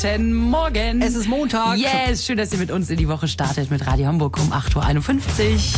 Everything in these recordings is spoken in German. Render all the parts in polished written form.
Guten Morgen. Es ist Montag. Yes, schön, dass ihr mit uns in die Woche startet mit Radio Hamburg um 8.51 Uhr.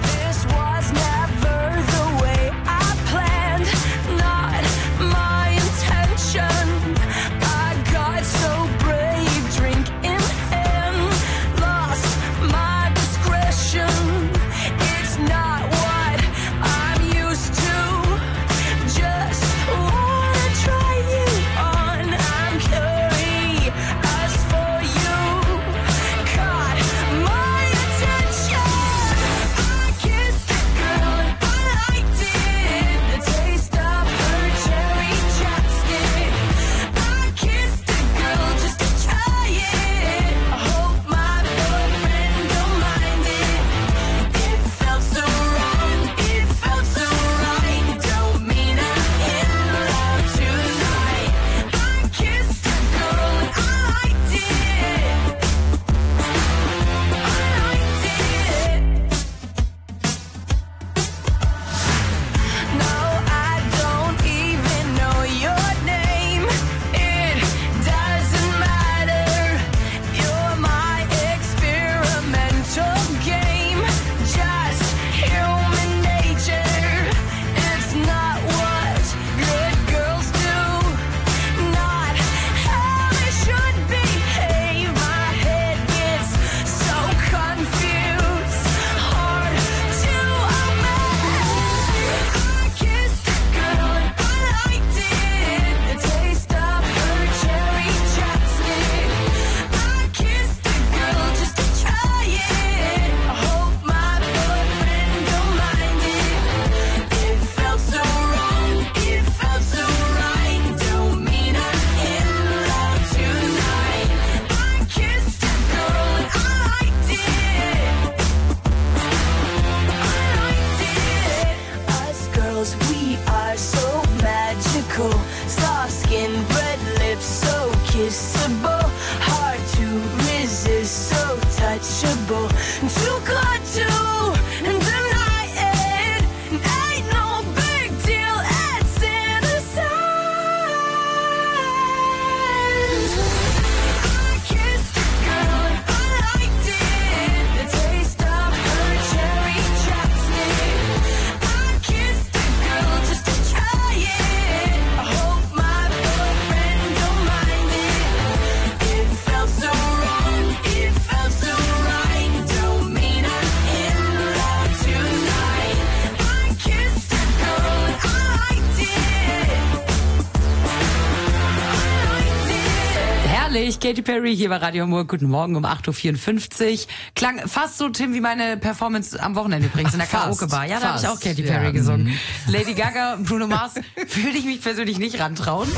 Katy Perry hier bei Radio Hamburg. Guten Morgen um 8.54 Uhr. Klang fast so, Tim, wie meine Performance am Wochenende übrigens in der Karaoke-Bar. Ja, da habe ich auch Katy Perry gesungen. Lady Gaga, Bruno Mars, würde ich mich persönlich nicht rantrauen.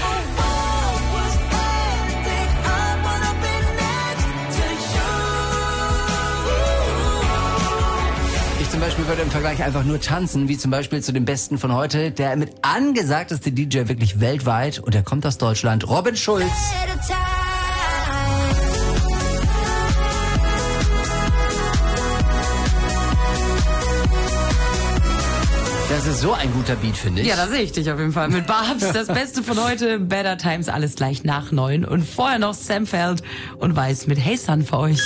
Ich zum Beispiel würde im Vergleich einfach nur tanzen, wie zum Beispiel zu dem Besten von heute, der mit angesagteste DJ wirklich weltweit, und er kommt aus Deutschland, Robin Schulz. Das ist so ein guter Beat, finde ich. Ja, da sehe ich dich auf jeden Fall. Mit Babs, das Beste von heute, Better Times, alles gleich nach 9. Und vorher noch Sam Feld und Weiß mit Hey Sun für euch.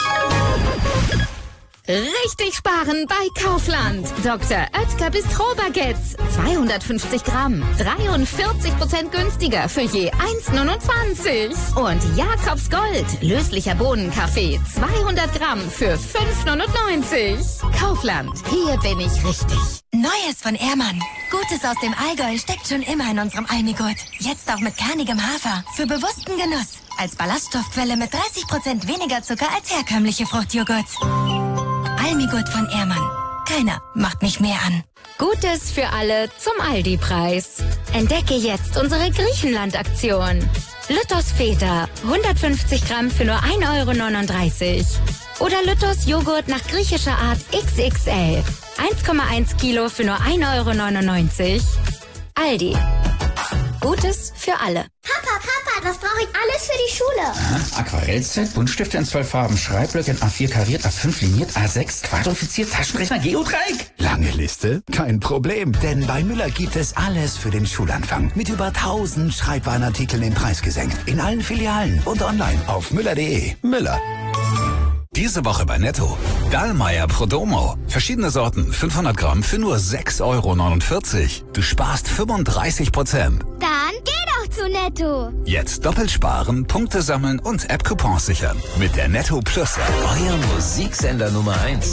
Richtig sparen bei Kaufland. Dr. Oetker Bistro-Baguettes. 250 Gramm. 43% günstiger für je 1,29. Und Jakobs Gold. Löslicher Bohnenkaffee. 200 Gramm für 5,99. Kaufland. Hier bin ich richtig. Neues von Ehrmann. Gutes aus dem Allgäu steckt schon immer in unserem Almigurt. Jetzt auch mit kernigem Hafer. Für bewussten Genuss. Als Ballaststoffquelle mit 30% weniger Zucker als herkömmliche Fruchtjoghurts. Almigurt von Ehrmann. Keiner macht mich mehr an. Gutes für alle zum Aldi-Preis. Entdecke jetzt unsere Griechenland-Aktion. Lütters Feta, 150 Gramm für nur 1,39 €. Oder Lütters Joghurt nach griechischer Art XXL, 1,1 Kilo für nur 1,99 €. Aldi. Gutes für alle. Papa, das brauche ich alles für die Schule. Aquarellset, Buntstifte in 12 Farben, Schreibblöcke in A4 kariert, A5 liniert, A6 quadrifiziert, Taschenrechner, Geodreieck. Lange Liste? Kein Problem, denn bei Müller gibt es alles für den Schulanfang. Mit über 1000 Schreibwarenartikeln den Preis gesenkt. In allen Filialen und online auf müller.de. Müller. Diese Woche bei Netto. Dallmayr Prodomo. Verschiedene Sorten, 500 Gramm für nur 6,49 €. Du sparst 35%. Dann geh doch zu Netto. Jetzt doppelt sparen, Punkte sammeln und App-Coupons sichern. Mit der Netto Plus App. Euer Musiksender Nummer 1.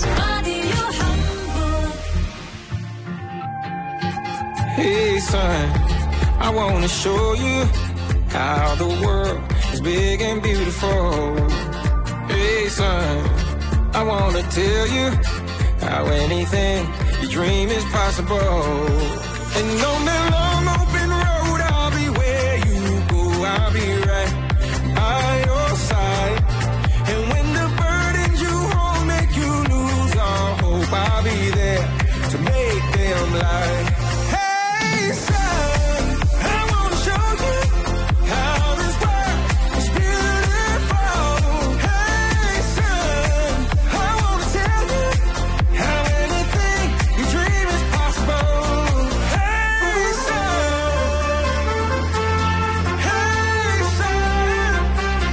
Hey son, I wanna show you how the world is big and beautiful. Hey son, I wanna tell you how anything you dream is possible. And on that long open road, I'll be where you go, I'll be right by your side. And when the burdens you hold make you lose all hope, I'll be there to make them light. Hey son, I wanna show you how this world is beautiful. Hey son, I wanna tell you how anything you dream is possible. Hey son, hey son,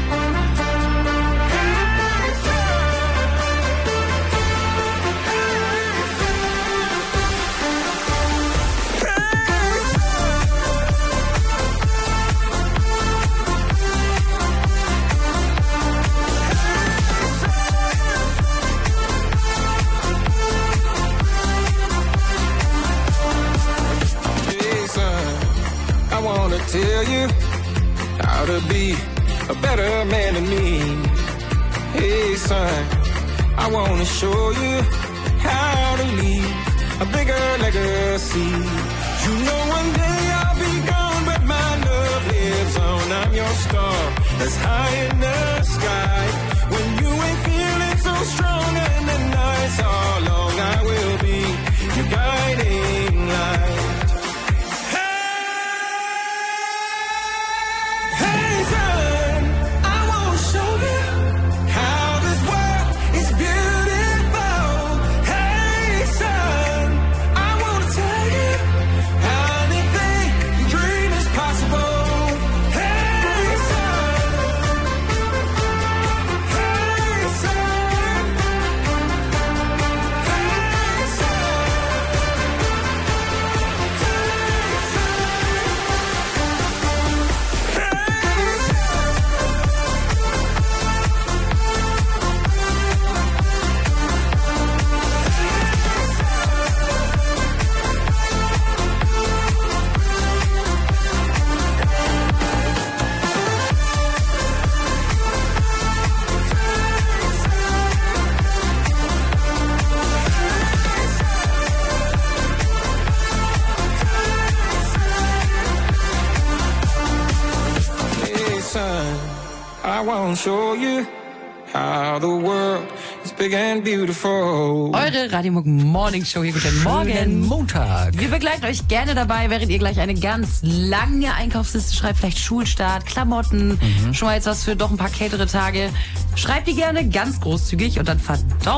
hey son, I wanna tell you how to be a better man than me. Hey son, I wanna show you how to leave a bigger legacy. You know one day I'll be gone, but my love lives on. I'm your star that's high in the sky. When you ain't feeling so strong and the nights are long, I will be your guiding light. Hey son, I wanna show you how this world is beautiful. Hey son, I wanna tell you how anything you dream is possible. Hey son, hey son, hey son, I wanna show you how the world is big and beautiful. Eure Radio Morning Show hier. Guten Morgen. Montag. Wir begleiten euch gerne dabei, während ihr gleich eine ganz lange Einkaufsliste schreibt. Vielleicht Schulstart, Klamotten, schon mal jetzt was für doch ein paar kältere Tage. Schreibt die gerne ganz großzügig und dann verdammt